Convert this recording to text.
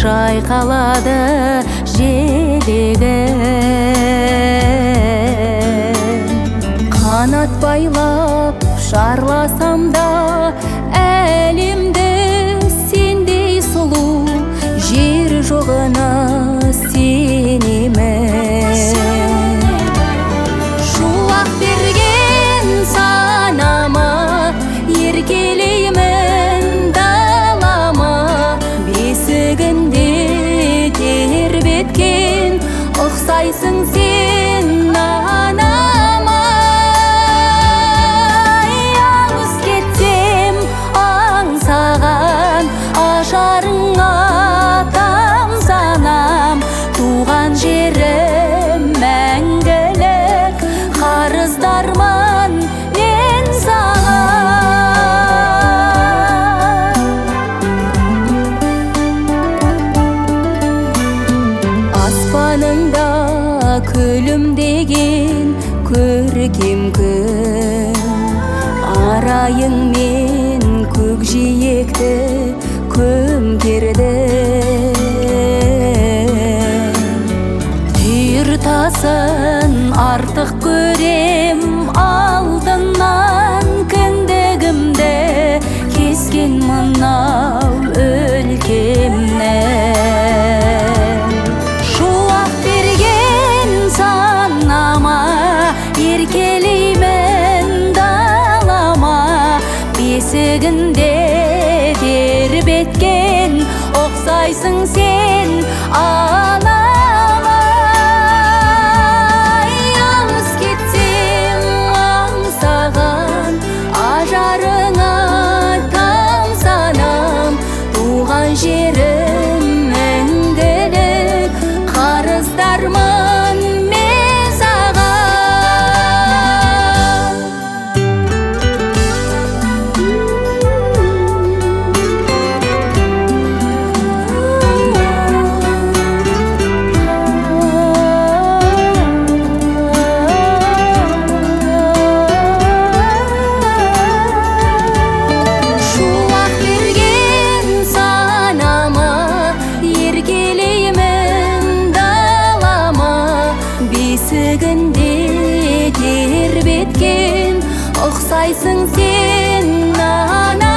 шайқалады желегім. Қанат байлап шарласам да әлемді сендей сұлу жер жоғына сенемін. Шуақ берген санама еркелеймін далама, бесігінде тербеткен ұқсайсың сен анама. Алыс кетсем аңсаған ажарыңа тамсанам, туған жерім мәңгілік қарыздармын мен саған. Аспаныңда күлімдеген көркем күн, арайыңмен көкжиекті көмкердің. Түйір тасын артық көрем алтыннан, кіндігімді кескен мынау өлкемнен. Шуақ берген санама еркелеймін далама, бесігінде тербеткен ұқсайсың сен анама. Алыс кетсем аңсаған ажарыңа тамсанам, туған жерім мәңгілік қарыздармын мен саған. Шуақ берген санама еркелеймін далама, бесігінде тербеткен ұқсайсың сен анама.